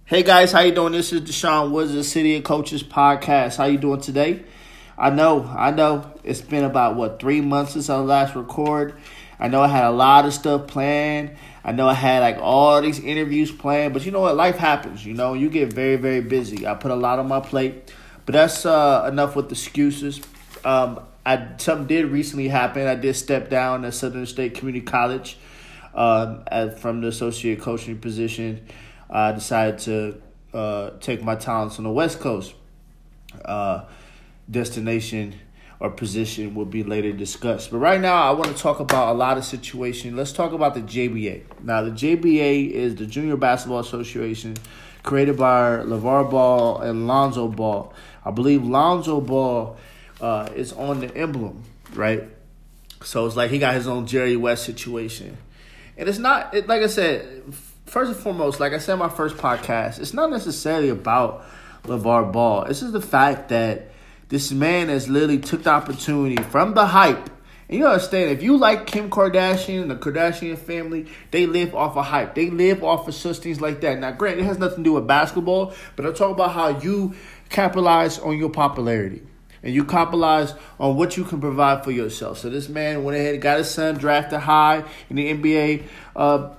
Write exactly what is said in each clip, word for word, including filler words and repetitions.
Hey guys, how you doing? This is Deshaun Woods of the City of Coaches podcast. How you doing today? I know, I know it's been about, what, three months since I last record. I know I had a lot of stuff planned. I know I had like all these interviews planned, but you know what? Life happens, you know. You get very, very busy. I put a lot on my plate, but that's uh, enough with excuses. Um, I something did recently happen. I did step down at Southern State Community College um, as, from the associate coaching position. I decided to uh, take my talents on the West Coast. Uh, destination or position will be later discussed. But right now, I want to talk about a lot of situations. Let's talk about the J B A. Now, the J B A is the Junior Basketball Association created by LeVar Ball and Lonzo Ball. I believe Lonzo Ball uh, is on the emblem, right? So it's like he got his own Jerry West situation. And it's not, it, like I said, first and foremost, like I said in my first podcast, it's not necessarily about LeVar Ball. It's just the fact that this man has literally took the opportunity from the hype. And you understand, if you like Kim Kardashian and the Kardashian family, they live off of hype. They live off of such things like that. Now, granted, it has nothing to do with basketball, but I'm talking about how you capitalize on your popularity. And you capitalize on what you can provide for yourself. So this man went ahead and got his son drafted high in the N B A uh,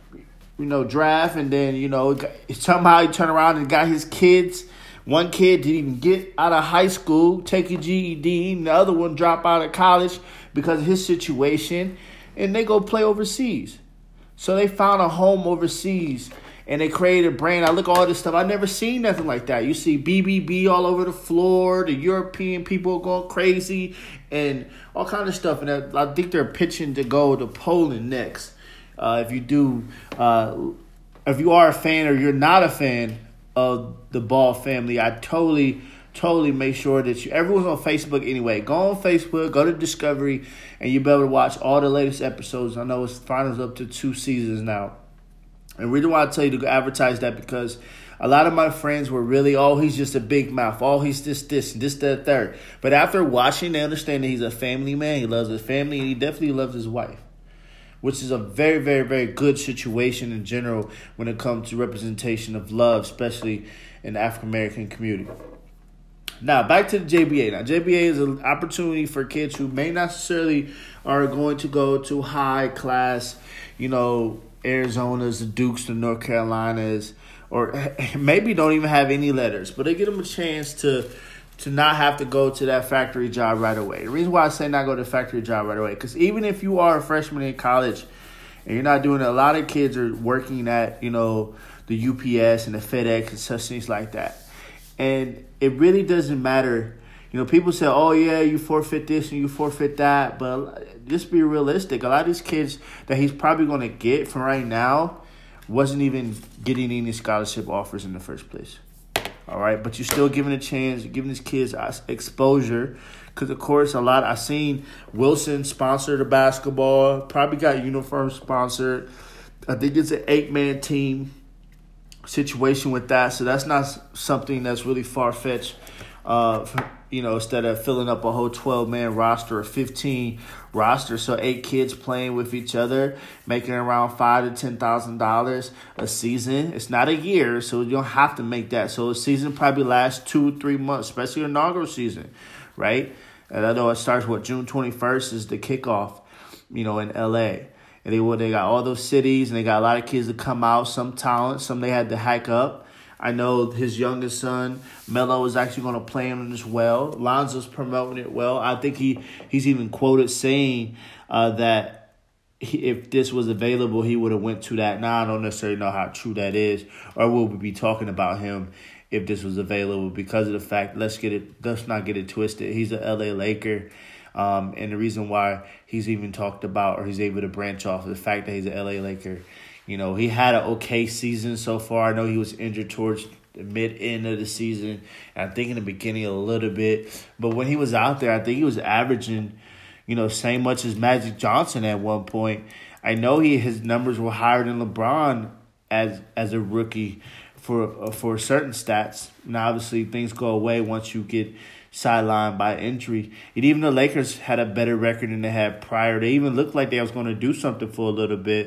you know, draft. And then, you know, somehow he turned around and got his kids. One kid didn't even get out of high school, take a G E D, and the other one drop out of college because of his situation, and they go play overseas. So they found a home overseas, and they created a brand. I look at all this stuff. I've never seen nothing like that. You see B B B all over the floor, the European people going crazy, and all kind of stuff. And I think they're pitching to go to Poland next. Uh, if you do, uh, if you are a fan or you're not a fan of the Ball family, I totally, totally make sure that you, everyone's on Facebook anyway. Go on Facebook, go to Discovery, and you'll be able to watch all the latest episodes. I know it's finals up to two seasons now. And we don't want to tell you to advertise that because a lot of my friends were really, oh, he's just a big mouth. Oh, he's this, this, this, that, third. But after watching, they understand that he's a family man. He loves his family, and he definitely loves his wife, which is a very, very, very good situation in general when it comes to representation of love, especially in the African-American community. Now, back to the J B A. Now, J B A is an opportunity for kids who may not necessarily are going to go to high-class, you know, Arizonas, the Dukes, the North Carolinas, or maybe don't even have any letters, but they get them a chance to to not have to go to that factory job right away. The reason why I say not go to the factory job right away, because even if you are a freshman in college and you're not doing it, a lot of kids are working at, you know, the U P S and the FedEx and such things like that. And it really doesn't matter. You know, people say, oh, yeah, you forfeit this and you forfeit that. But just be realistic. A lot of these kids that he's probably going to get from right now wasn't even getting any scholarship offers in the first place. All right, but you're still giving a chance, you're giving these kids exposure. Because, of course, a lot, I seen Wilson sponsor the basketball, probably got uniforms sponsored. I think it's an eight-man team situation with that. So that's not something that's really far-fetched, uh, you know, instead of filling up a whole twelve-man roster or fifteen roster. So eight kids playing with each other, making around five to ten thousand dollars a season. It's not a year, so you don't have to make that. So a season probably lasts two, three months, especially the inaugural season, right? And I know it starts what June twenty-first is the kickoff, you know, in L A. And they well, they got all those cities, and they got a lot of kids that come out. Some talent, some they had to hack up. I know his youngest son, Melo, is actually going to play him as well. Lonzo's promoting it well. I think he, he's even quoted saying uh, that he, if this was available, he would have went to that. Now, I don't necessarily know how true that is, or we'll be talking about him if this was available because of the fact, let's get it, let's not get it twisted. He's an L A Laker. Um, and the reason why he's even talked about or he's able to branch off of the fact that he's an L A Laker. You know, he had an okay season so far. I know he was injured towards the mid-end of the season. And I think in the beginning a little bit. But when he was out there, I think he was averaging, you know, same much as Magic Johnson at one point. I know he his numbers were higher than LeBron as as a rookie for uh, for certain stats. Now, obviously, things go away once you get sidelined by injury. And even the Lakers had a better record than they had prior. They even looked like they was going to do something for a little bit.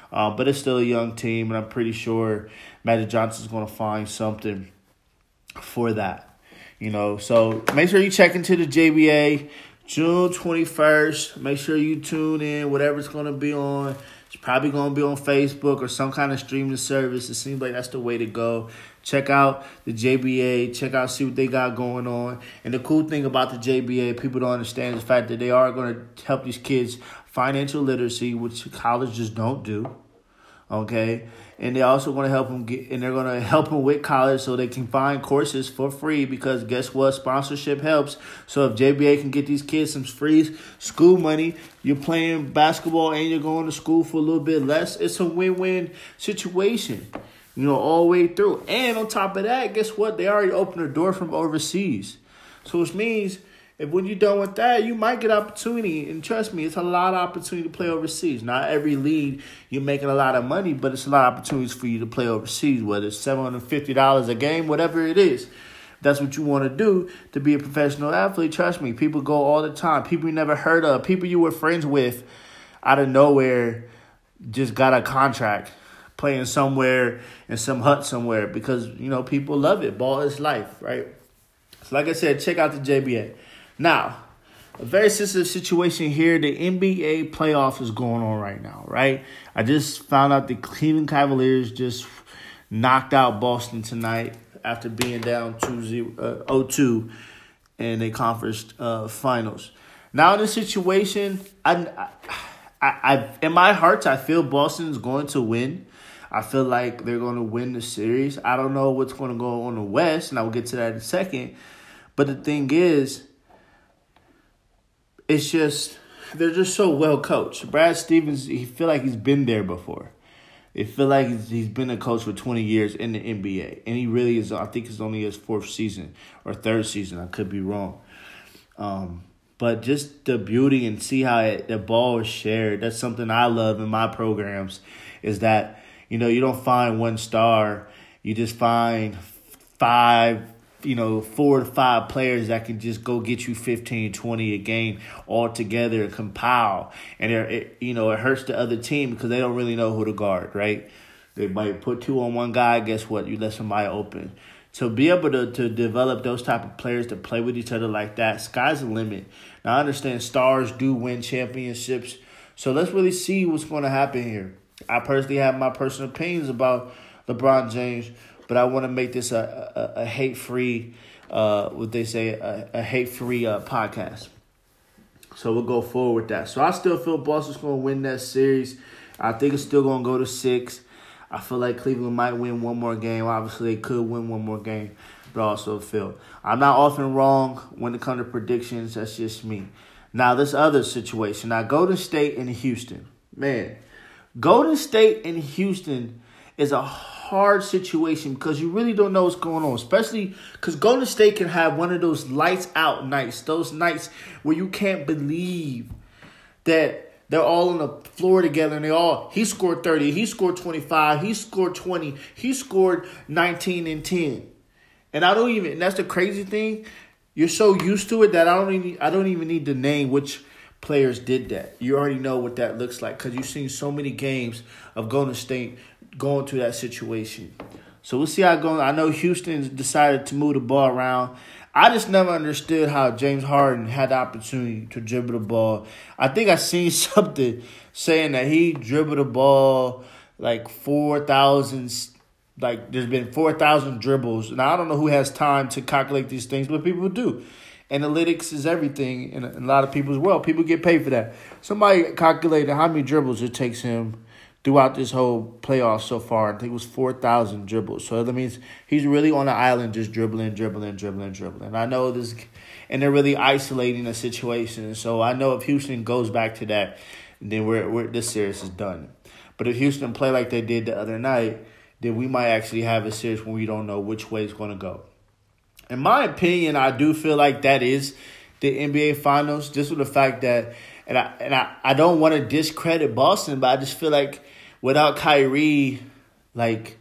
Uh, but it's still a young team, and I'm pretty sure Magic Johnson's going to find something for that. You know, so make sure you check into the J B A June twenty-first. Make sure you tune in, whatever's going to be on. It's probably going to be on Facebook or some kind of streaming service. It seems like that's the way to go. Check out the J B A. Check out, see what they got going on. And the cool thing about the J B A, people don't understand, is the fact that they are going to help these kids financial literacy, which colleges don't do. Okay? And they're also going to help them get, and they're going to help them with college so they can find courses for free, because guess what? Sponsorship helps. So if J B A can get these kids some free school money, you're playing basketball and you're going to school for a little bit less. It's a win-win situation, you know, all the way through. And on top of that, guess what? They already opened the door from overseas. So which means if when you're done with that, you might get opportunity. And trust me, it's a lot of opportunity to play overseas. Not every league you're making a lot of money, but it's a lot of opportunities for you to play overseas, whether it's seven hundred fifty dollars a game, whatever it is. That's what you want to do to be a professional athlete. Trust me, people go all the time. People you never heard of, people you were friends with out of nowhere just got a contract playing somewhere in some hut somewhere because, you know, people love it. Ball is life, right? So like I said, check out the J B A. Now, a very sensitive situation here. The N B A playoffs is going on right now, right? I just found out the Cleveland Cavaliers just knocked out Boston tonight after being down oh two in the conference uh, finals. Now, in this situation, I, I, I, in my heart, I feel Boston's going to win. I feel like they're going to win the series. I don't know what's going to go on the West, and I will get to that in a second. But the thing is, it's just, they're just so well coached. Brad Stevens, he feel like he's been there before. They feel like he's, he's been a coach for twenty years in the N B A. And he really is, I think it's only his fourth season or third season. I could be wrong. Um, but just the beauty and see how it, the ball is shared. That's something I love in my programs, is that, you know, you don't find one star. You just find five, you know, four to five players that can just go get you fifteen, twenty a game all together and compile. And, it, you know, it hurts the other team because they don't really know who to guard, right? They might put two on one guy. Guess what? You let somebody open. So be able to, to develop those type of players to play with each other like that, sky's the limit. Now, I understand stars do win championships. So let's really see what's going to happen here. I personally have my personal opinions about LeBron James, but I want to make this a, a, a hate-free, uh, what they say, a, a hate-free uh, podcast. So we'll go forward with that. So I still feel Boston's going to win that series. I think it's still going to go to six. I feel like Cleveland might win one more game. Obviously, they could win one more game, but I also feel I'm not often wrong when it comes to predictions. That's just me. Now, this other situation. Now, Golden State and Houston. Man, Golden State and Houston is a hard situation because you really don't know what's going on, especially because Golden State can have one of those lights out nights, those nights where you can't believe that they're all on the floor together and they all, he scored thirty, he scored twenty-five, he scored twenty, he scored nineteen and ten. And I don't even, and that's the crazy thing, you're so used to it that I don't even, I don't even need to name which players did that. You already know what that looks like because you've seen so many games of Golden State going through that situation. So we'll see how it goes. I know Houston decided to move the ball around. I just never understood how James Harden had the opportunity to dribble the ball. I think I seen something saying that he dribbled the ball like four thousand, like there's been four thousand dribbles. Now, I don't know who has time to calculate these things, but people do. Analytics is everything in a, in a lot of people's world. People get paid for that. Somebody calculated how many dribbles it takes him throughout this whole playoff so far. I think it was four thousand dribbles. So that means he's really on the island just dribbling, dribbling, dribbling, dribbling. I know this, and they're really isolating the situation. So I know if Houston goes back to that, then we're, we're this series is done. But if Houston play like they did the other night, then we might actually have a series when we don't know which way it's going to go. In my opinion, I do feel like that is the N B A Finals, just with the fact that, and I and I, I don't want to discredit Boston, but I just feel like without Kyrie, like,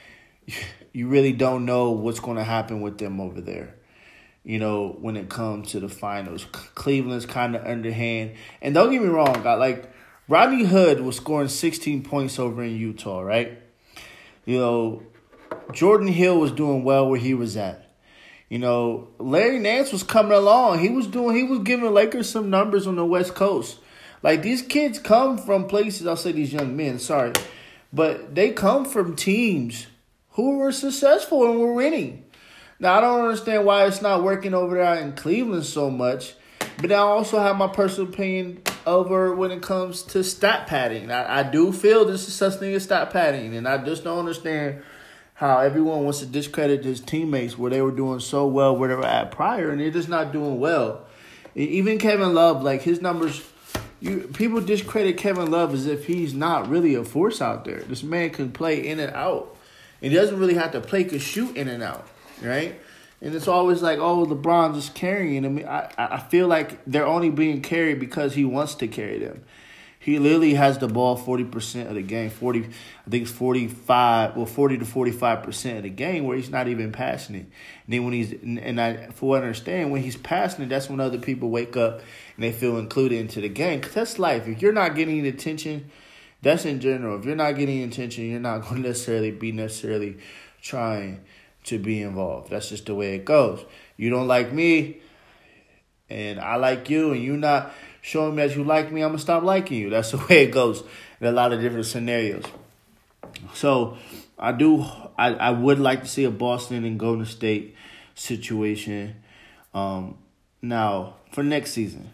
you really don't know what's going to happen with them over there, you know, when it comes to the finals. Cleveland's kind of underhand. And don't get me wrong, I, like, Rodney Hood was scoring sixteen points over in Utah, right? You know, Jordan Hill was doing well where he was at. You know, Larry Nance was coming along. He was doing, he was giving the Lakers some numbers on the West Coast. Like, these kids come from places, I'll say these young men, sorry, but they come from teams who were successful and were winning. Now, I don't understand why it's not working over there in Cleveland so much, but I also have my personal opinion over when it comes to stat padding. I, I do feel this is such thing as stat padding, and I just don't understand how everyone wants to discredit his teammates where they were doing so well where they were at prior, and they're just not doing well. Even Kevin Love, like his numbers, you people discredit Kevin Love as if he's not really a force out there. This man can play in and out. And he doesn't really have to play, could shoot in and out, right? And it's always like, oh, LeBron just carrying him. I, I feel like they're only being carried because he wants to carry them. He literally has the ball forty percent of the game. forty, I think it's forty-five, well, forty to forty-five percent of the game where he's not even passing it. And then when he's, and I, for what I understand, when he's passing it, that's when other people wake up and they feel included into the game. Because that's life. If you're not getting the attention, that's in general. If you're not getting attention, you're not going to necessarily be necessarily trying to be involved. That's just the way it goes. You don't like me, and I like you, and you're not showing me that you like me, I'm going to stop liking you. That's the way it goes in a lot of different scenarios. So I do, I, I would like to see a Boston and Golden State situation um, now for next season.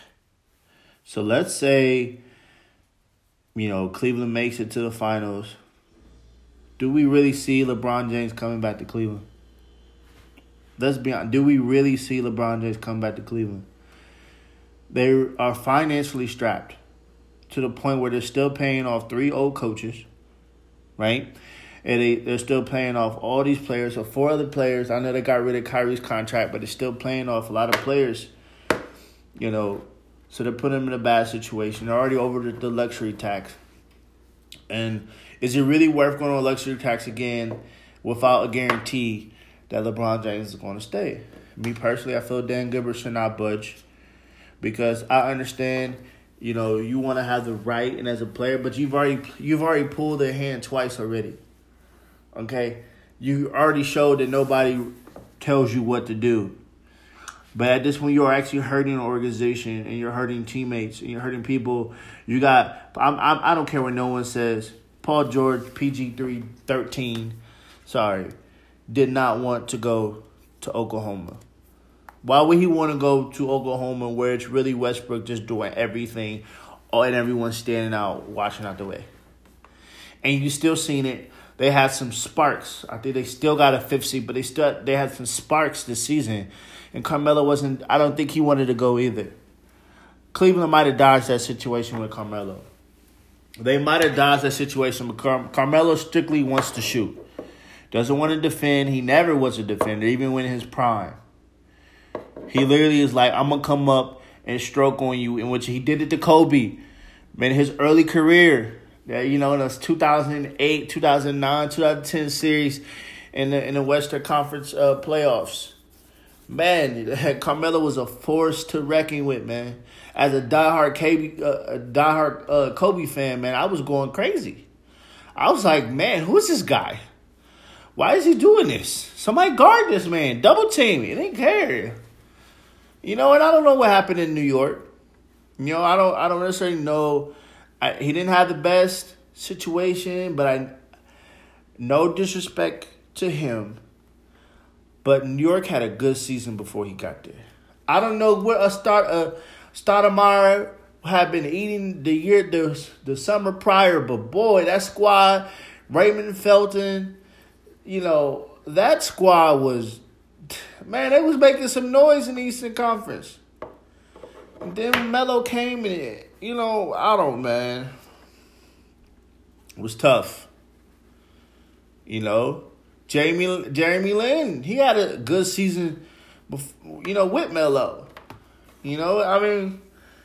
So let's say, you know, Cleveland makes it to the finals. Do we really see LeBron James coming back to Cleveland? Let's be honest. Do we really see LeBron James come back to Cleveland? They are financially strapped to the point where they're still paying off three old coaches, right? And they, they're still paying off all these players, or four other players. I know they got rid of Kyrie's contract, but they're still paying off a lot of players, you know. So they're putting them in a bad situation. They're already over the, the luxury tax. And is it really worth going on a luxury tax again without a guarantee that LeBron James is going to stay? Me personally, I feel Dan Gilbert should not budge. Because I understand, you know, you want to have the right and as a player, but you've already you've already pulled their hand twice already. Okay? You already showed that nobody tells you what to do. But at this point, you're actually hurting an organization, and you're hurting teammates, and you're hurting people. You got, I'm, I'm, I don't care what no one says. Paul George, P G three thirteen, sorry, did not want to go to Oklahoma. Why would he want to go to Oklahoma where it's really Westbrook just doing everything and everyone's standing out, watching out the way? And you still seen it. They had some sparks. I think they still got a fifth seed, but they still they had some sparks this season. And Carmelo wasn't, I don't think he wanted to go either. Cleveland might have dodged that situation with Carmelo. They might have dodged that situation, but Car- Carmelo strictly wants to shoot. Doesn't want to defend. He never was a defender, even when in his prime. He literally is like, I'm going to come up and stroke on you, in which he did it to Kobe. Man, his early career, you know, in the two thousand eight, two thousand nine, two thousand ten series in the, in the Western Conference uh, playoffs. Man, Carmelo was a force to reckon with, man. As a diehard Kobe, uh, a diehard uh, Kobe fan, man, I was going crazy. I was like, man, who is this guy? Why is he doing this? Somebody guard this man. Double team. He didn't care. You know, and I don't know what happened in New York. You know, I don't I don't necessarily know. I, he didn't have the best situation, but I no disrespect to him. But New York had a good season before he got there. I don't know what a start a Stoudemire had been eating the year the the summer prior, but boy, that squad, Raymond Felton, you know, that squad was, man, they was making some noise in the Eastern Conference. And then Melo came and, you know, I don't, man. It was tough. You know, Jeremy, Jeremy Lin, he had a good season, before, you know, with Melo. You know, I mean,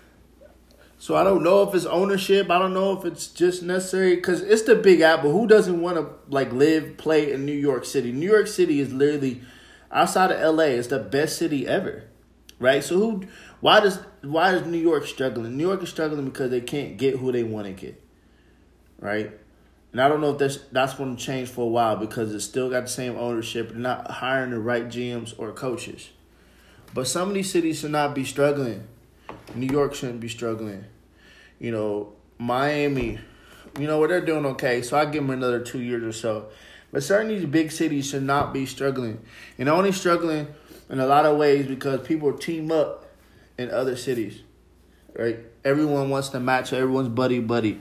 so I don't know if it's ownership. I don't know if it's just necessary because it's the Big Apple. Who doesn't want to, like, live, play in New York City? New York City is literally, outside of L A, it's the best city ever, right? So who, why does, why is New York struggling? New York is struggling because they can't get who they want to get, right? And I don't know if that's that's going to change for a while because it's still got the same ownership. They're not hiring the right G Ms or coaches. But some of these cities should not be struggling. New York shouldn't be struggling. You know, Miami, you know, what they're doing okay, so I give them another two years or so. But certain these big cities should not be struggling. And they're only struggling in a lot of ways because people team up in other cities, right? Everyone wants to match everyone's buddy-buddy.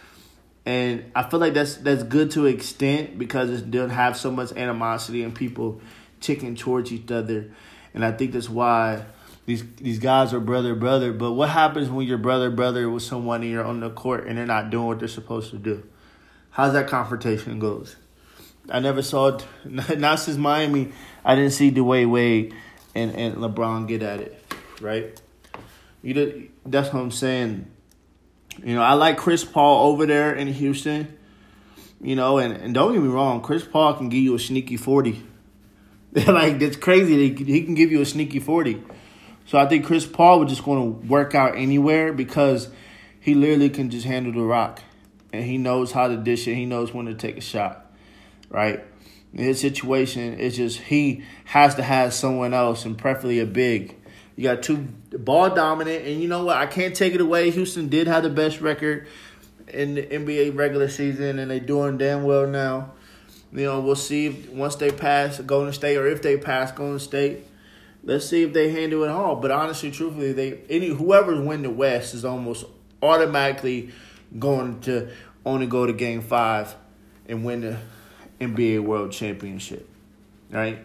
And I feel like that's that's good to an extent because it doesn't have so much animosity and people ticking towards each other. And I think that's why these these guys are brother, brother. But what happens when you're brother, brother with someone and you're on the court and they're not doing what they're supposed to do? How's that confrontation goes? I never saw it. Not since Miami, I didn't see Dwayne Wade and, and LeBron get at it, right? You did, that's what I'm saying. You know, I like Chris Paul over there in Houston. You know, and, and don't get me wrong, Chris Paul can give you a sneaky forty. Like, that's crazy. He can give you a sneaky forty. So I think Chris Paul was just going to work out anywhere because he literally can just handle the rock. And he knows how to dish it. He knows when to take a shot, right? In his situation, it's just he has to have someone else, and preferably a big. You got two ball dominant, and you know what? I can't take it away. Houston did have the best record in the N B A regular season, and they're doing damn well now. You know, we'll see if once they pass Golden State, or if they pass Golden State. Let's see if they handle it all. But honestly, truthfully, they any whoever's win the West is almost automatically going to only go to Game Five and win the N B A World Championship, right?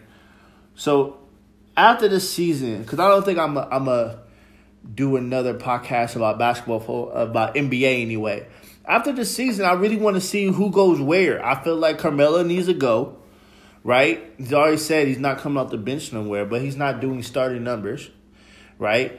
So after this season, because I don't think I'm a, I'm a do another podcast about basketball for, about N B A anyway. After this season, I really want to see who goes where. I feel like Carmelo needs to go. Right? He's already said he's not coming off the bench nowhere, but he's not doing starting numbers, right?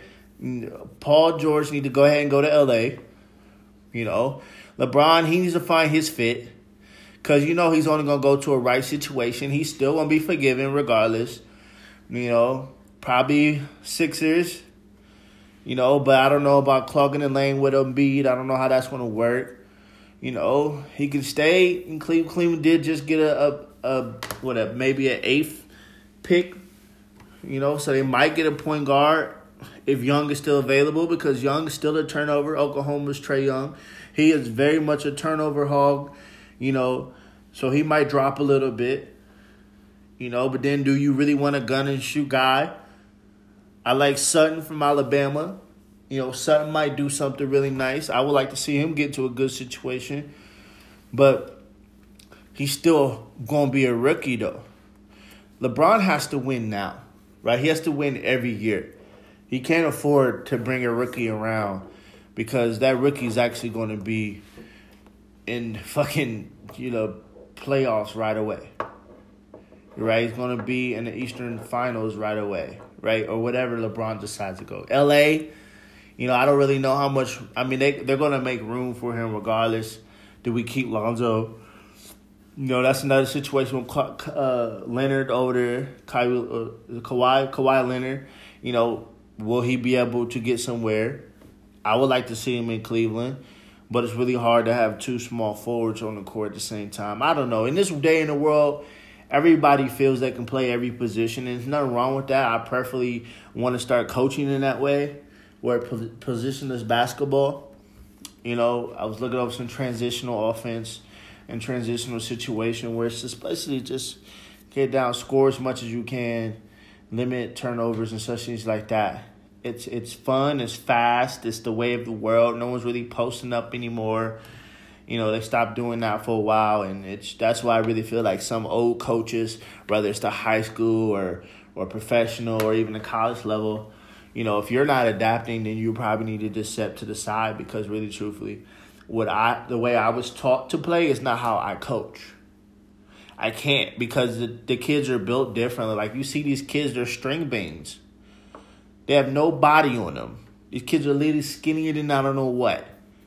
Paul George need to go ahead and go to L A. You know, LeBron, he needs to find his fit because, you know, he's only going to go to a right situation. He's still going to be forgiven regardless. You know, probably Sixers, you know, but I don't know about clogging the lane with Embiid. I don't know how that's going to work. You know, he can stay in Cleveland. Cleveland did just get a, a Uh, what a maybe an eighth pick, you know, so they might get a point guard if Young is still available because Young is still a turnover. Oklahoma's Trae Young, he is very much a turnover hog, you know, so he might drop a little bit, you know. But then, do you really want a gun and shoot guy? I like Sutton from Alabama. You know, Sutton might do something really nice. I would like to see him get to a good situation, but he's still going to be a rookie, though. LeBron has to win now, right? He has to win every year. He can't afford to bring a rookie around because that rookie is actually going to be in fucking, you know, playoffs right away, right? He's going to be in the Eastern Finals right away, right? Or whatever LeBron decides to go. L A, you know, I don't really know how much. I mean, they, they're going to make room for him regardless. Do we keep Lonzo? You know, that's another situation with uh, Leonard over there, Kawhi, uh, Kawhi, Kawhi Leonard. You know, will he be able to get somewhere? I would like to see him in Cleveland, but it's really hard to have two small forwards on the court at the same time. I don't know. In this day in the world, everybody feels they can play every position, and there's nothing wrong with that. I preferably want to start coaching in that way, where positionless basketball. You know, I was looking over some transitional offense and transitional situation where it's just basically just get down, score as much as you can, limit turnovers and such things like that. It's it's fun, it's fast, it's the way of the world. No one's really posting up anymore. You know, they stopped doing that for a while, and it's that's why I really feel like some old coaches, whether it's the high school or or professional or even the college level, you know, if you're not adapting, then you probably need to just step to the side because really, truthfully, What I the way I was taught to play is not how I coach. I can't because the, the kids are built differently. Like, you see these kids, they're string beans. They have no body on them. These kids are literally skinnier than I don't know what.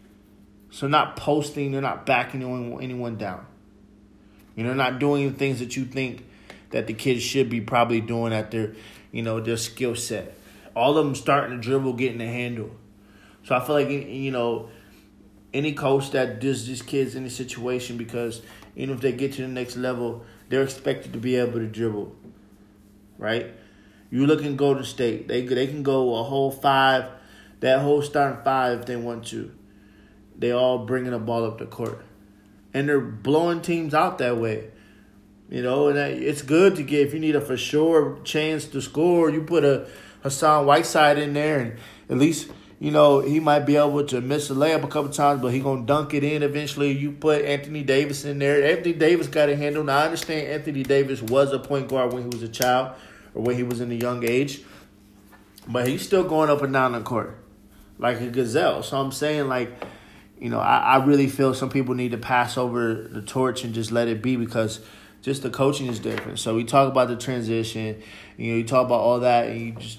So not posting, they're not backing anyone, anyone down. You know, they're not doing the things that you think that the kids should be probably doing at their, you know, their skill set. all of them starting to dribble, getting the handle. So I feel like, you know, any coach that does these kids in a situation, because even if they get to the next level, they're expected to be able to dribble, right? You look at Golden State. They, they can go a whole five, that whole starting five if they want to. They all bringing the ball up the court. And they're blowing teams out that way. You know, and it's good to get, if you need a for sure chance to score, you put a Hassan Whiteside in there, and at least, you know, he might be able to miss a layup a couple times, but he going to dunk it in eventually. You put Anthony Davis in there. Anthony Davis got a handle. Now, I understand Anthony Davis was a point guard when he was a child or when he was in a young age, but he's still going up and down the court like a gazelle. So I'm saying, like, you know, I, I really feel some people need to pass over the torch and just let it be, because just the coaching is different. So we talk about the transition, you know, you talk about all that, and you just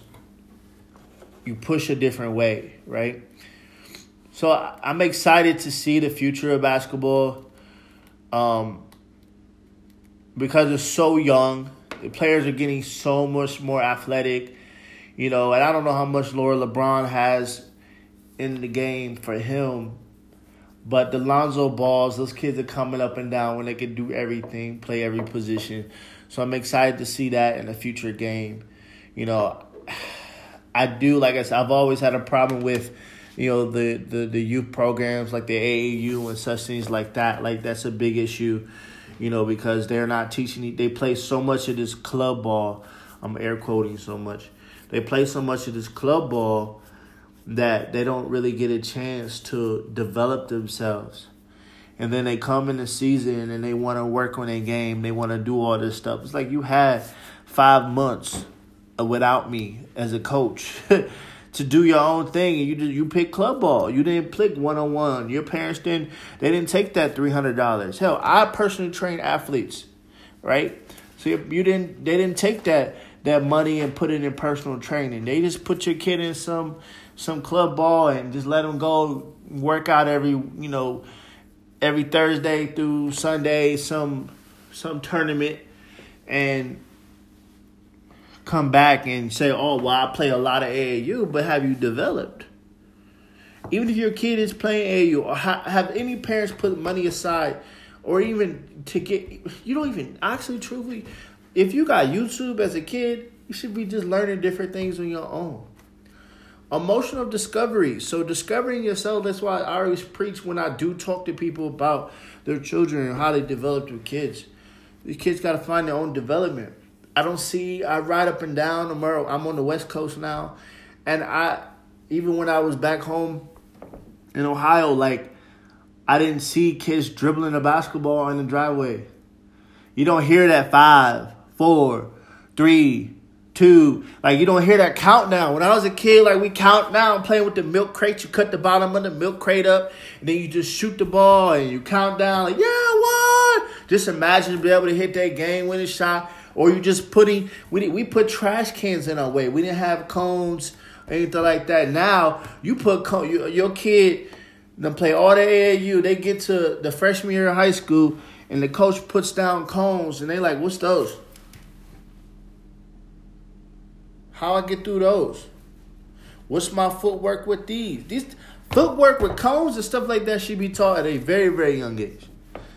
you push a different way, right? So I'm excited to see the future of basketball, um, because it's so young. The players are getting so much more athletic, you know, and I don't know how much Laura LeBron has in the game for him. But the Lonzo Balls, those kids are coming up and down when they can do everything, play every position. So I'm excited to see that in the future game. You know, I do, like I said, I've always had a problem with, you know, the, the, the youth programs like the A A U and such things like that. Like, that's a big issue, you know, because they're not teaching. They play so much of this club ball. I'm air quoting so much. They play so much of this club ball that they don't really get a chance to develop themselves. And then they come in the season and they want to work on their game. They want to do all this stuff. It's like you had five months without me as a coach to do your own thing. And you you pick club ball. You didn't pick one-on-one. Your parents didn't, they didn't take that three hundred dollars. Hell, I personally train athletes, right? So you didn't, they didn't take that that money and put it in personal training. They just put your kid in some some club ball and just let them go work out every, you know, every Thursday through Sunday, some some tournament, and come back and say, oh, well, I play a lot of A A U, but have you developed? Even if your kid is playing A A U, or ha- have any parents put money aside, or even to get, you don't even, actually, truthfully, if you got YouTube as a kid, you should be just learning different things on your own. Emotional discovery. So discovering yourself, that's why I always preach when I do talk to people about their children and how they develop their kids. These kids got to find their own development. I don't see, I ride up and down. I'm on the West Coast now. And I, even when I was back home in Ohio, like, I didn't see kids dribbling a basketball in the driveway. You don't hear that five, four, three, two. Like, you don't hear that countdown. When I was a kid, like, we count down playing with the milk crate. You cut the bottom of the milk crate up, and then you just shoot the ball, and you count down like, yeah, what? Just imagine being able to hit that game-winning shot. Or you just putting, we we put trash cans in our way. We didn't have cones or anything like that. Now, you put, cone, you, your kid, them play all the A A U. They get to the freshman year of high school, and the coach puts down cones, and they like, what's those? How I get through those? What's my footwork with these? These footwork with cones and stuff like that should be taught at a very, very young age.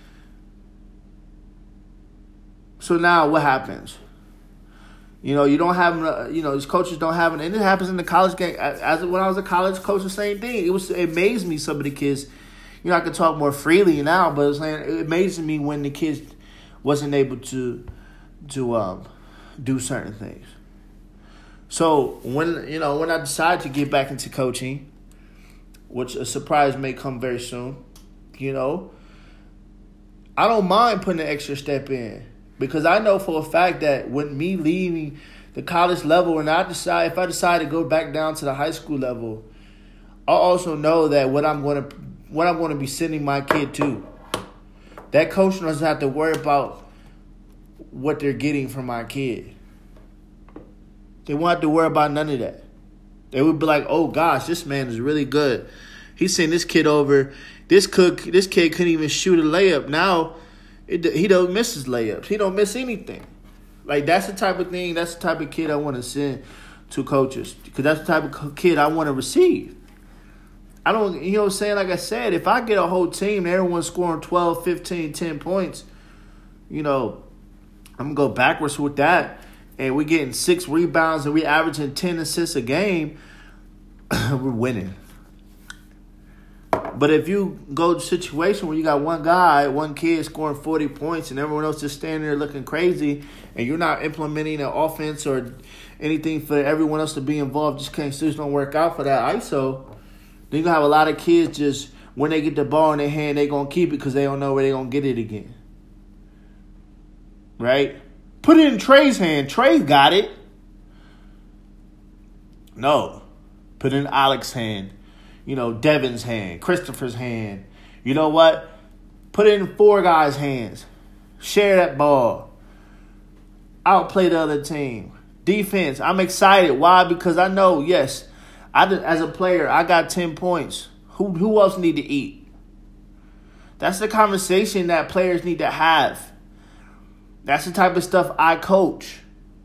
So now what happens? You know, you don't have, you know, these coaches don't have, and it happens in the college game. As when I was a college coach, the same thing. It was, it amazed me, some of the kids, you know, I could talk more freely now, but it's like, it amazed me when the kids wasn't able to, to um, do certain things. So when, you know, when I decided to get back into coaching, which a surprise may come very soon, you know, I don't mind putting an extra step in. Because I know for a fact that with me leaving the college level, and I decide if I decide to go back down to the high school level, I also know that what I'm going to what I'm going to be sending my kid to. That coach doesn't have to worry about what they're getting from my kid. They won't have to worry about none of that. They would be like, oh gosh, this man is really good. He sent this kid over. This cook, this kid couldn't even shoot a layup. Now It, he don't miss his layups. He don't miss anything. Like, that's the type of thing, that's the type of kid I want to send to coaches because that's the type of kid I want to receive. I don't, you know what I'm saying? Like I said, if I get a whole team and everyone's scoring twelve, fifteen, ten points, you know, I'm going to go backwards with that. And we're getting six rebounds and we're averaging ten assists a game, we're winning. But if you go to a situation where you got one guy, one kid scoring forty points and everyone else just standing there looking crazy and you're not implementing an offense or anything for everyone else to be involved, just can't, just don't work out for that I S O, then you're going to have a lot of kids just, when they get the ball in their hand, they're going to keep it because they don't know where they're going to get it again. Right? Put it in Trey's hand. Trey got it. No. Put it in Alex's hand. You know, Devin's hand. Christopher's hand. You know what? Put it in four guys' hands. Share that ball. Outplay the other team. Defense. I'm excited. Why? Because I know, yes, I did, as a player, I got ten points. Who, who else need to eat? That's the conversation that players need to have. That's the type of stuff I coach.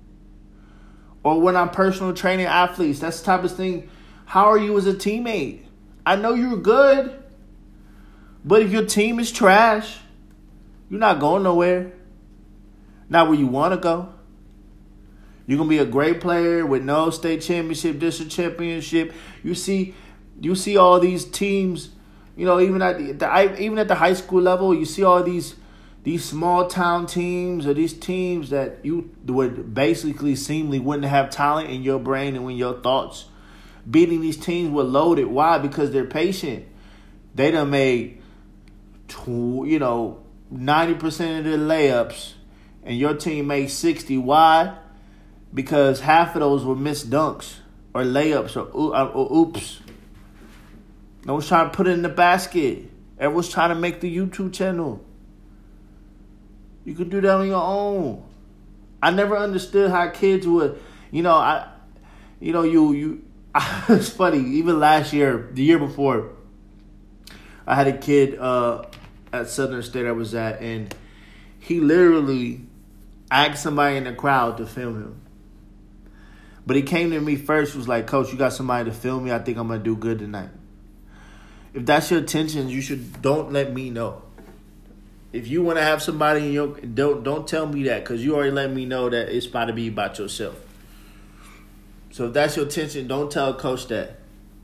Or when I'm personal training athletes, that's the type of thing. How are you as a teammate? I know you're good, but if your team is trash, you're not going nowhere. Not where you want to go. You're going to be a great player with no state championship, district championship. You see you see all these teams, you know, even at the, the even at the high school level, you see all these These small town teams or these teams that you would basically seemingly wouldn't have talent in your brain and in your thoughts. Beating these teams with loaded. Why? Because they're patient. They done made, you know, ninety percent of their layups and your team made sixty. Why? Because half of those were missed dunks or layups or, or oops. No one's trying to put it in the basket. Everyone's trying to make the YouTube channel. You could do that on your own. I never understood how kids would, you know, I, you know, you, you, it's funny, even last year, the year before, I had a kid uh, at Southern State I was at, and he literally asked somebody in the crowd to film him. But he came to me first, was like, Coach, you got somebody to film me? I think I'm going to do good tonight. If that's your intention, you should, don't let me know. If you want to have somebody in your, don't don't tell me that because you already let me know that it's about to be about yourself. So if that's your intention, don't tell coach that.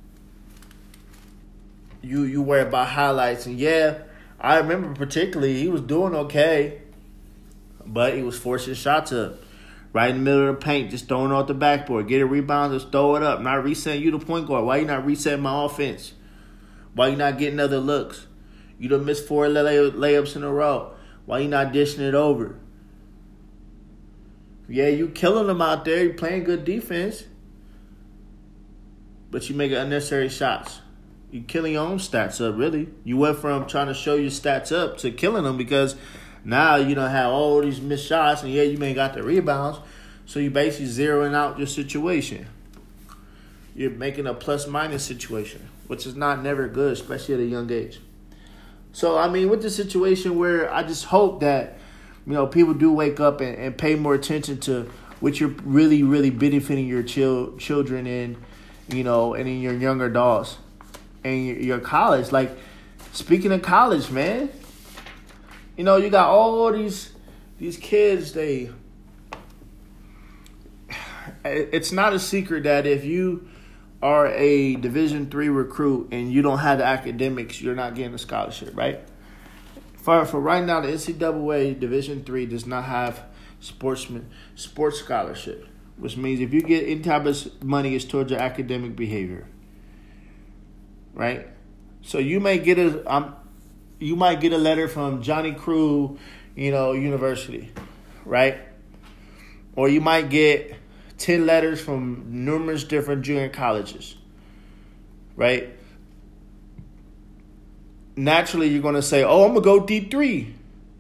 You you worry about highlights, and yeah, I remember particularly he was doing okay, but he was forcing shots up right in the middle of the paint, just throwing it off the backboard, get a rebound, just throw it up, not resetting you the point guard. Why you not resetting my offense? Why you not getting other looks? You done missed four lay- layups in a row. Why you not dishing it over? Yeah, you killing them out there. You playing good defense. But you making unnecessary shots. You killing your own stats up, really. You went from trying to show your stats up to killing them because now you don't have all these missed shots and yeah, you may got the rebounds. So you basically zeroing out your situation. You're making a plus-minus situation, which is not never good, especially at a young age. So, I mean, with the situation where I just hope that, you know, people do wake up and, and pay more attention to what you're really, really benefiting your chil- children in, you know, and in your younger adults and your, your college. Like, speaking of college, man, you know, you got all these these kids, they, it's not a secret that if you are a Division three recruit and you don't have the academics, you're not getting a scholarship, right? For for right now, the N C double A Division three does not have sportsman sports scholarship, which means if you get any type of money, it's towards your academic behavior, right? So you may get a um, you might get a letter from Johnny Crew, you know, University, right? Or you might get ten letters from numerous different junior colleges, right? Naturally, you're going to say, oh, I'm going to go D three.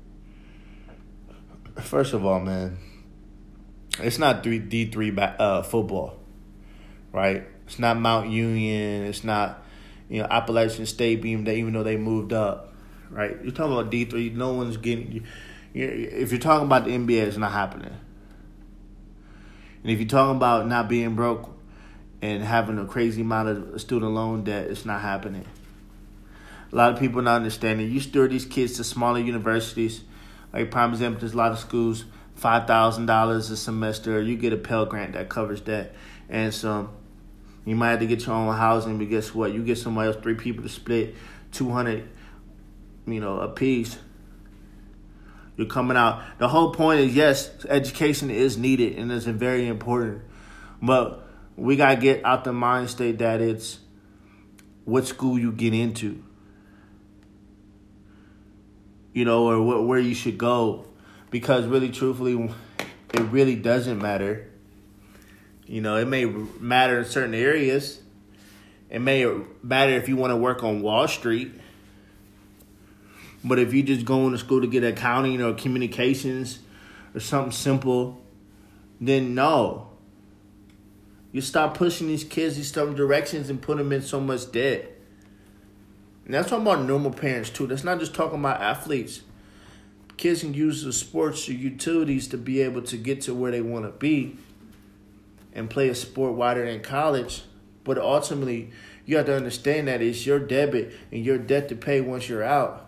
First of all, man, it's not D three uh, football, right? It's not Mount Union. It's not, you know, Appalachian State, even though they moved up, right? You're talking about D three. No one's getting – if you're talking about the N B A, it's not happening. And if you're talking about not being broke and having a crazy amount of student loan debt, it's not happening. A lot of people not understanding. You steer these kids to smaller universities. Like, prime example, there's a lot of schools, five thousand dollars a semester. You get a Pell Grant that covers that. And some, you might have to get your own housing, but guess what? You get somebody else, three people to split two hundred, you know, a piece. You're coming out. The whole point is, yes, education is needed and it's very important. But we got to get out the mind state that it's what school you get into, you know, or wh- where you should go. Because really, truthfully, it really doesn't matter. You know, it may matter in certain areas. It may matter if you want to work on Wall Street. But if you just going to school to get accounting or communications or something simple, then no. You stop pushing these kids these certain directions and put them in so much debt. And that's talking about normal parents too. That's not just talking about athletes. Kids can use the sports or utilities to be able to get to where they want to be and play a sport wider than college. But ultimately, you have to understand that it's your debit and your debt to pay once you're out.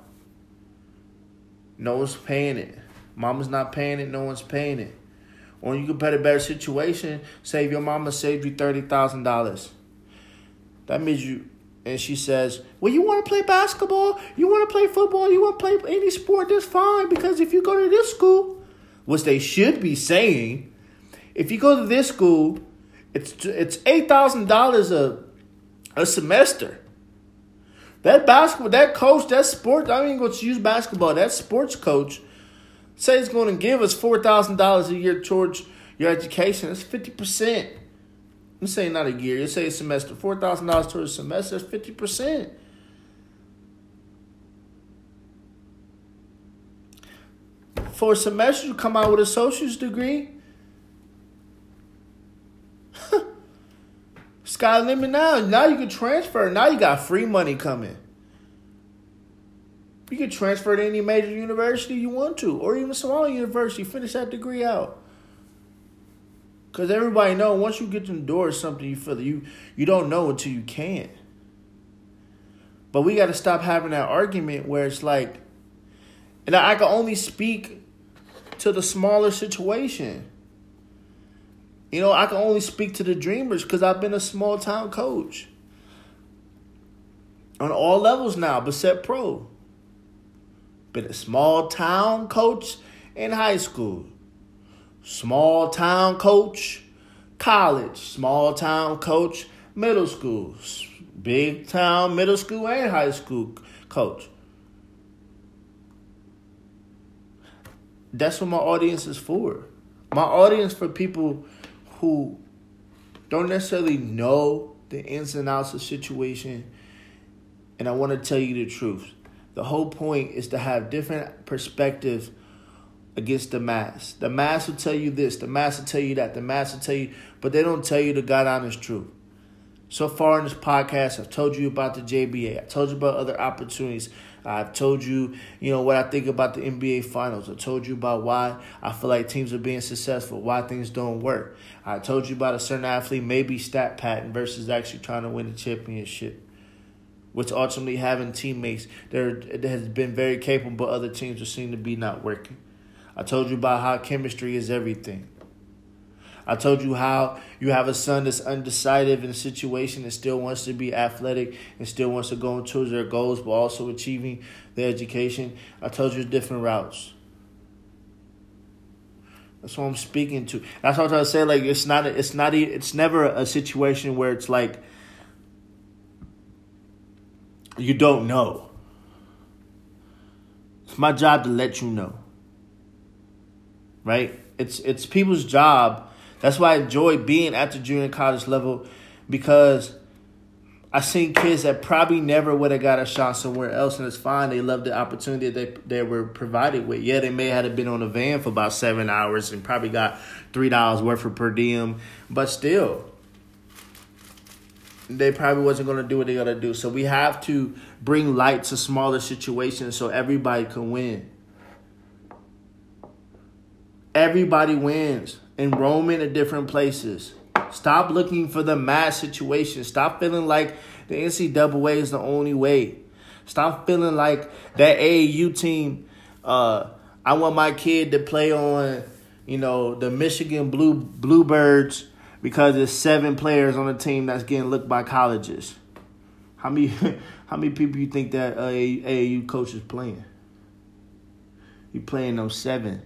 No one's paying it. Mama's not paying it. No one's paying it. Or you can put a better situation. Say if your mama saved you thirty thousand dollars. That means you, and she says, well, you want to play basketball? You want to play football? You want to play any sport? That's fine. Because if you go to this school, which they should be saying, if you go to this school, it's it's eight thousand dollars a a semester. That basketball, that coach, that sport, I ain't going to use basketball. That sports coach say he's going to give us four thousand dollars a year towards your education. That's fifty percent. I'm saying not a year. You say a semester. four thousand dollars towards a semester. That's fifty percent. For a semester, you come out with a associate's degree. Sky limit now. Now you can transfer. Now you got free money coming. You can transfer to any major university you want to, or even a smaller university. Finish that degree out. Because everybody know once you get to the door, something you feel that you you don't know until you can. But we got to stop having that argument where it's like, and I can only speak to the smaller situation. You know, I can only speak to the dreamers because I've been a small town coach on all levels now, Bassett Pro. Been a small town coach in high school, small town coach, college, small town coach, middle school, big town middle school and high school coach. That's what my audience is for. My audience for people who don't necessarily know the ins and outs of the situation. And I want to tell you the truth. The whole point is to have different perspectives against the mass. The mass will tell you this. The mass will tell you that. The mass will tell you, but they don't tell you the God honest truth. So far in this podcast, I've told you about the J B A. I told you about other opportunities. I've told you, you know, what I think about the N B A Finals. I told you about why I feel like teams are being successful, why things don't work. I told you about a certain athlete maybe stat pattern versus actually trying to win a championship, which ultimately having teammates that has been very capable, but other teams are seem to be not working. I told you about how chemistry is everything. I told you how you have a son that's undecided in a situation and still wants to be athletic and still wants to go towards their goals, but also achieving their education. I told you different routes. That's what I'm speaking to. That's what I'm trying to say. Like it's not. It's not. It's never a situation where it's like you don't know. It's my job to let you know. Right? It's it's people's job. That's why I enjoy being at the junior college level, because I seen kids that probably never would have got a shot somewhere else, and it's fine. They love the opportunity that they, they were provided with. Yeah, they may have been on a van for about seven hours and probably got three dollars worth of per diem, but still, they probably wasn't going to do what they got to do. So we have to bring light to smaller situations so everybody can win. Everybody wins. Enrollment at different places. Stop looking for the mass situation. Stop feeling like the N C double A is the only way. Stop feeling like that A A U team, uh, I want my kid to play on, you know, the Michigan Blue Bluebirds because there's seven players on the team that's getting looked by colleges. How many how many people you think that uh, A A U coach is playing? You playing those seven.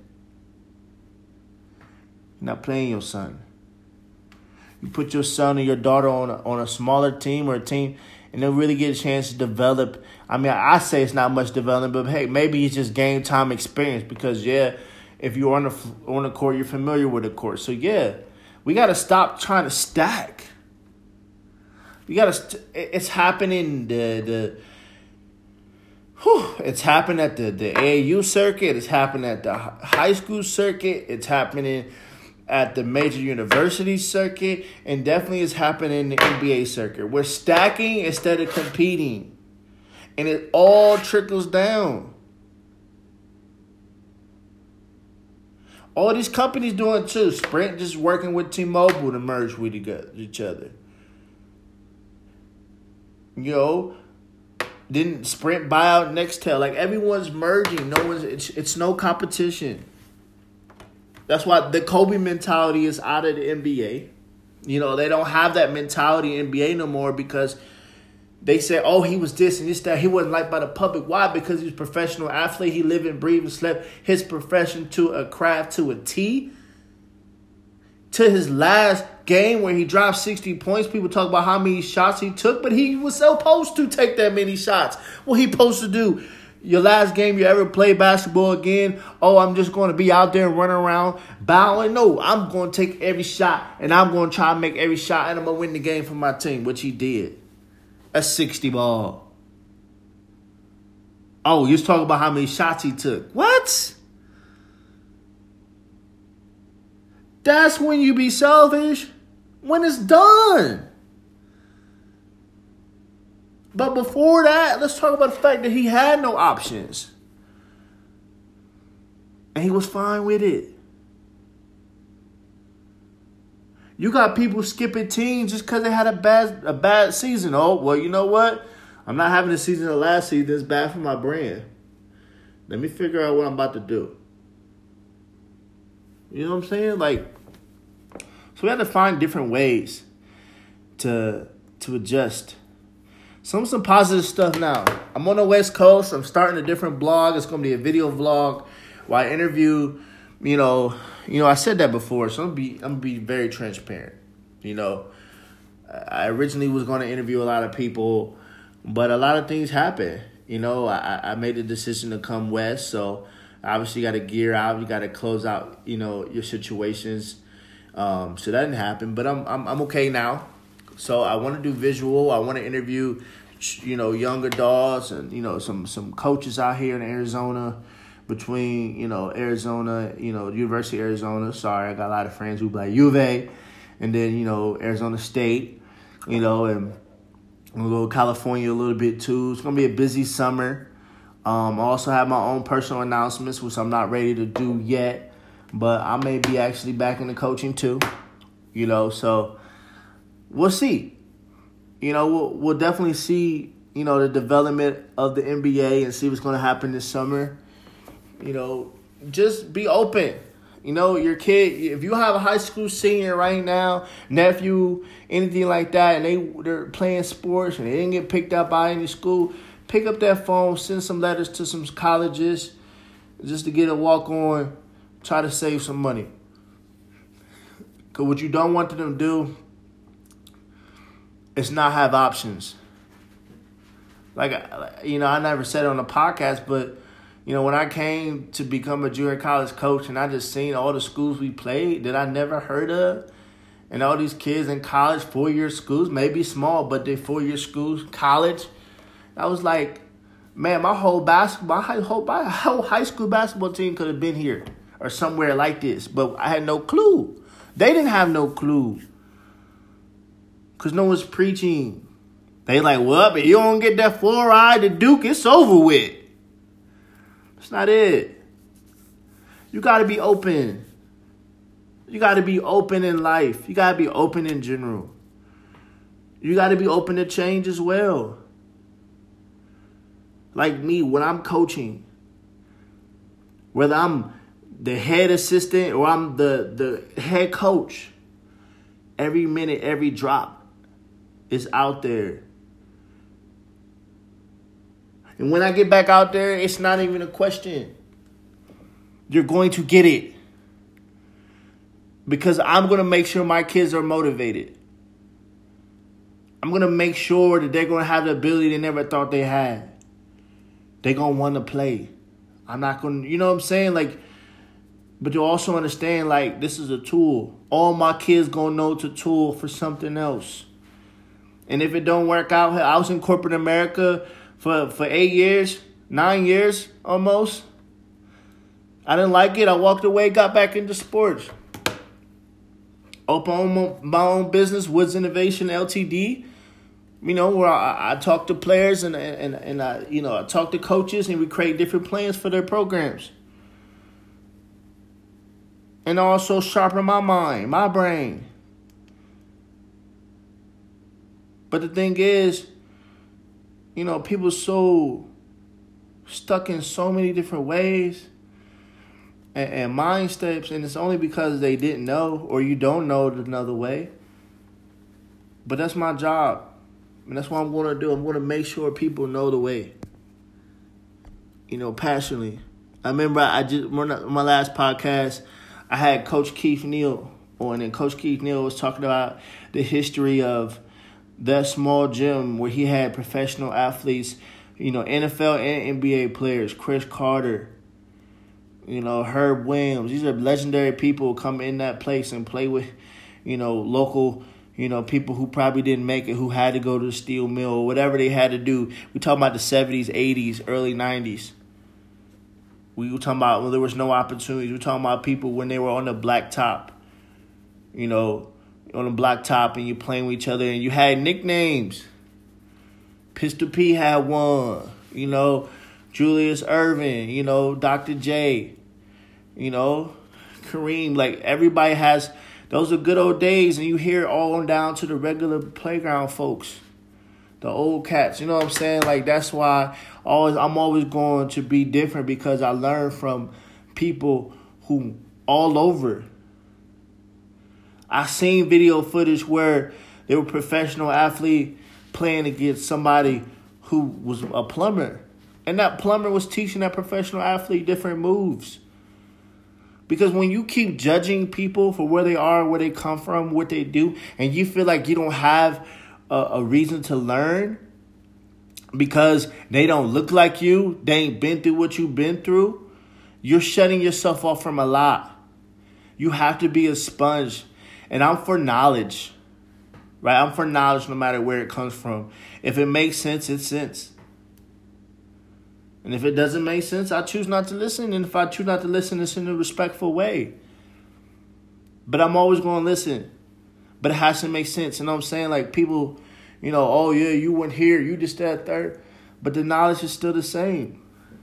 You're not playing your son. You put your son or your daughter on a, on a smaller team or a team, and they'll really get a chance to develop. I mean, I say it's not much development, but hey, maybe it's just game time experience because, yeah, if you're on the, on the court, you're familiar with the court. So, yeah, we got to stop trying to stack. We got to st- – it's happening the the whew, it's happened at the, the A A U circuit. It's happened at the high school circuit. It's happening – at the major university circuit, and definitely is happening in the N B A circuit. We're stacking instead of competing, and it all trickles down. All these companies doing too. Sprint just working with T-Mobile to merge with each other. You know, didn't Sprint buy out Nextel? Like everyone's merging. No one's. It's, it's no competition. That's why the Kobe mentality is out of the N B A. You know, they don't have that mentality in N B A no more because they say, oh, he was this and this, that. He wasn't liked by the public. Why? Because he was a professional athlete. He lived and breathed and slept his profession to a craft, to a T. To his last game where he dropped sixty points, people talk about how many shots he took, but he was supposed to take that many shots. What he supposed to do? Your last game you ever play basketball again, oh, I'm just going to be out there running around bowing. No, I'm going to take every shot, and I'm going to try and make every shot, and I'm going to win the game for my team, which he did. A sixty ball. Oh, you was talking about how many shots he took. What? That's when you be selfish. When it's done. But before that, let's talk about the fact that he had no options. And he was fine with it. You got people skipping teams just because they had a bad a bad season. Oh, well, you know what? I'm not having a season of last season. It's bad for my brand. Let me figure out what I'm about to do. You know what I'm saying? Like, so we have to find different ways to to adjust. Some some positive stuff now. I'm on the West Coast. I'm starting a different blog. It's going to be a video vlog where I interview, you know, you know, I said that before, so I'm going to be I'm going to be very transparent. You know, I originally was going to interview a lot of people, but a lot of things happen. You know, I, I made the decision to come west, so obviously you got to gear out. You got to close out, you know, your situations. Um, so that didn't happen, but I'm I'm I'm okay now. So I want to do visual. I want to interview, you know, young adults and, you know, some, some coaches out here in Arizona between, you know, Arizona, you know, University of Arizona. Sorry, I got a lot of friends who play U of A. And then, you know, Arizona State, you know, and we'll go to California a little bit too. It's going to be a busy summer. Um, I also have my own personal announcements, which I'm not ready to do yet. But I may be actually back in the coaching too, you know, so we'll see. You know, we'll, we'll definitely see, you know, the development of the N B A and see what's going to happen this summer. You know, just be open. You know, your kid, if you have a high school senior right now, nephew, anything like that, and they, they're playing sports and they didn't get picked up by any school, pick up that phone, send some letters to some colleges just to get a walk-on, try to save some money. Because what you don't want them to do is not have options. Like, you know, I never said it on the podcast, but, you know, when I came to become a junior college coach and I just seen all the schools we played that I never heard of, and all these kids in college, four-year schools, maybe small, but they're four-year schools, college, I was like, man, my whole basketball, my whole, my whole high school basketball team could have been here or somewhere like this, but I had no clue. They didn't have no clue. Because no one's preaching. They like, well, if you don't get that fluoride to Duke, it's over with. That's not it. You got to be open. You got to be open in life. You got to be open in general. You got to be open to change as well. Like me, when I'm coaching, whether I'm the head assistant or I'm the, the head coach, every minute, every drop is out there. And when I get back out there, it's not even a question. You're going to get it. Because I'm going to make sure my kids are motivated. I'm going to make sure that they're going to have the ability they never thought they had. They're going to want to play. I'm not going to, you know what I'm saying? Like, but you also understand, like, this is a tool. All my kids going to know it's a tool for something else. And if it don't work out, I was in corporate America for, for eight years, nine years almost. I didn't like it. I walked away, got back into sports. Open my own business, Woods Innovation L T D. You know, where I, I talk to players and and and I, you know, I talk to coaches and we create different plans for their programs. And also sharpen my mind, my brain. But the thing is, you know, people so stuck in so many different ways and, and mind steps, and it's only because they didn't know or you don't know another way. But that's my job. And that's what I'm going to do. I'm going to make sure people know the way. You know, passionately. I remember I just, my last podcast, I had Coach Keith Neal on, and Coach Keith Neal was talking about the history of that small gym where he had professional athletes, you know, N F L and N B A players, Chris Carter, you know, Herb Williams. These are legendary people who come in that place and play with, you know, local, you know, people who probably didn't make it, who had to go to the steel mill or whatever they had to do. We talking about the seventies, eighties, early nineties. We were talking about when there was no opportunities. We were talking about people when they were on the black top, you know, on the black top, and you're playing with each other and you had nicknames. Pistol P had one, you know, Julius Erving, you know, Doctor J, you know, Kareem. Like, everybody has, those are good old days, and you hear it all on down to the regular playground folks, the old cats. You know what I'm saying? Like, that's why always I'm always going to be different, because I learn from people who all over. I seen video footage where they were professional athlete playing against somebody who was a plumber. And that plumber was teaching that professional athlete different moves. Because when you keep judging people for where they are, where they come from, what they do, and you feel like you don't have a, a reason to learn because they don't look like you, they ain't been through what you've been through, you're shutting yourself off from a lot. You have to be a sponge. And I'm for knowledge, right? I'm for knowledge no matter where it comes from. If it makes sense, it's sense. And if it doesn't make sense, I choose not to listen. And if I choose not to listen, it's in a respectful way. But I'm always going to listen. But it has to make sense. You know what I'm saying? Like, people, you know, oh, yeah, you went here, you just that, third. But the knowledge is still the same.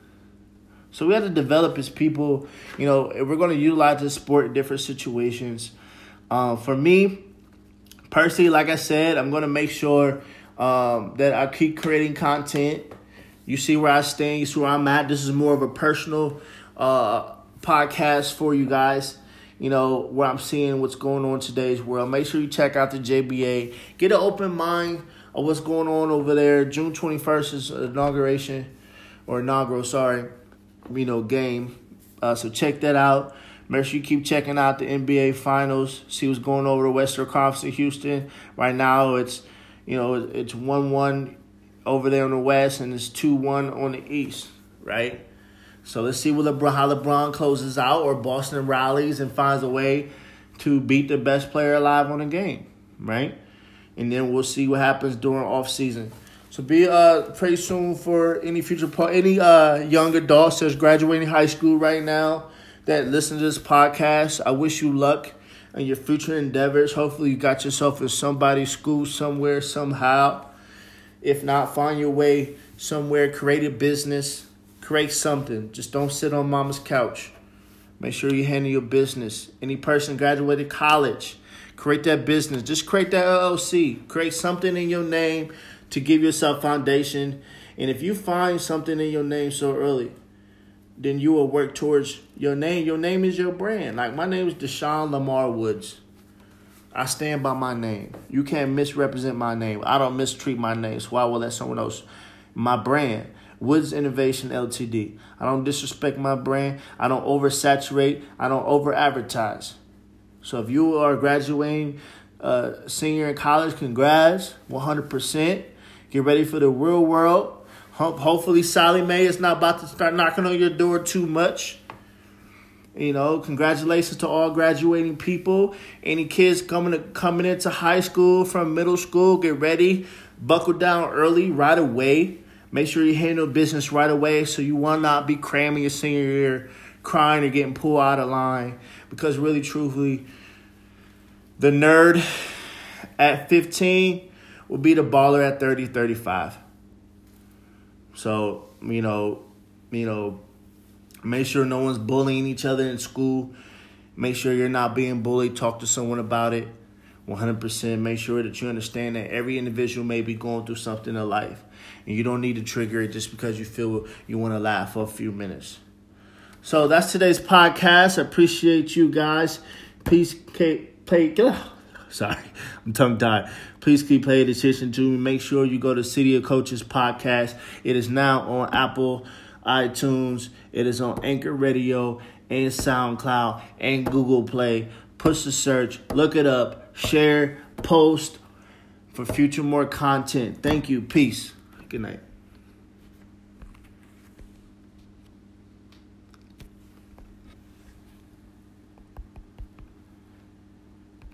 So we have to develop as people, you know, if we're going to utilize this sport in different situations. Um, for me, personally, like I said, I'm going to make sure um, that I keep creating content. You see where I stand, you see where I'm at. This is more of a personal uh, podcast for you guys. You know, where I'm seeing what's going on in today's world. Make sure you check out the J B A. Get an open mind of what's going on over there. June twenty-first is inauguration, or inaugural, sorry, you know, game. Uh, so check that out. Make sure you keep checking out the N B A Finals. See what's going over the Western Conference in Houston. Right now, it's, you know, it's one one over there on the West, and it's two one on the East, right? So let's see what LeBron, how LeBron closes out, or Boston rallies and finds a way to beat the best player alive on the game, right? And then we'll see what happens during off season. So be uh pretty soon for any future any uh young adults that's graduating high school right now that listen to this podcast. I wish you luck in your future endeavors. Hopefully you got yourself in somebody's school somewhere, somehow. If not, find your way somewhere, create a business, create something. Just don't sit on mama's couch, Make sure you handle your business. Any person graduated college, create that business. Just create that L L C. Create something in your name to give yourself foundation. And if you find something in your name so early, then you will work towards your name. Your name is your brand. Like, my name is Deshaun Lamar Woods. I stand by my name. You can't misrepresent my name. I don't mistreat my name, so I will let someone else. My brand, Woods Innovation Limited. I don't disrespect my brand. I don't oversaturate. I don't over-advertise. So if you are graduating uh, senior in college, congrats, one hundred percent. Get ready for the real world. Ho- hopefully Sally Mae is not about to start knocking on your door too much. You know, congratulations to all graduating people. Any kids coming to, coming into high school from middle school, get ready. Buckle down early, right away. Make sure you handle business right away so you will not be cramming your senior year, crying or getting pulled out of line. Because really, truthfully, the nerd at fifteen will be the baller at thirty, thirty-five. So, you know, you know, make sure no one's bullying each other in school. Make sure you're not being bullied. Talk to someone about it. one hundred percent. Make sure that you understand that every individual may be going through something in life. And you don't need to trigger it just because you feel you want to laugh for a few minutes. So that's today's podcast. I appreciate you guys. Please keep play. Sorry, I'm tongue tied. Please keep paying attention to me. Make sure you go to City of Coaches podcast. It is now on Apple, iTunes. It is on Anchor Radio and SoundCloud and Google Play. Push the search. Look it up. Share. Post for future more content. Thank you. Peace. Good night.